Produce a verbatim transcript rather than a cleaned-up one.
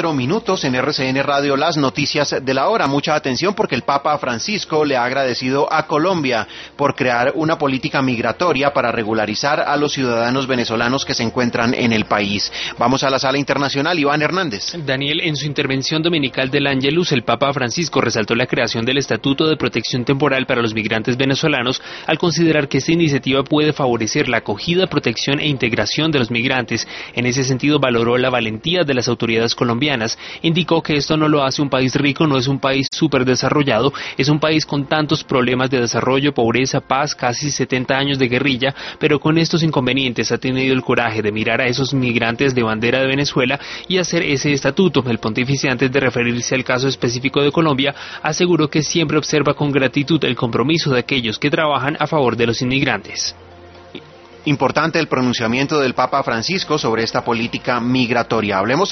cuatro minutos en R C N Radio, las noticias de la hora. Mucha atención porque el Papa Francisco le ha agradecido a Colombia por crear una política migratoria para regularizar a los ciudadanos venezolanos que se encuentran en el país. Vamos a la sala internacional, Iván Hernández. Daniel, en su intervención dominical del Ángelus, el Papa Francisco resaltó la creación del Estatuto de Protección Temporal para los migrantes venezolanos al considerar que esta iniciativa puede favorecer la acogida, protección e integración de los migrantes. En ese sentido, valoró la valentía de las autoridades colombianas. Indicó que esto no lo hace un país rico, no es un país súper desarrollado, es un país con tantos problemas de desarrollo, pobreza, paz, casi setenta años de guerrilla, pero con estos inconvenientes ha tenido el coraje de mirar a esos migrantes de bandera de Venezuela y hacer ese estatuto. El pontífice, antes de referirse al caso específico de Colombia, aseguró que siempre observa con gratitud el compromiso de aquellos que trabajan a favor de los inmigrantes. Importante el pronunciamiento del Papa Francisco sobre esta política migratoria. Hablemos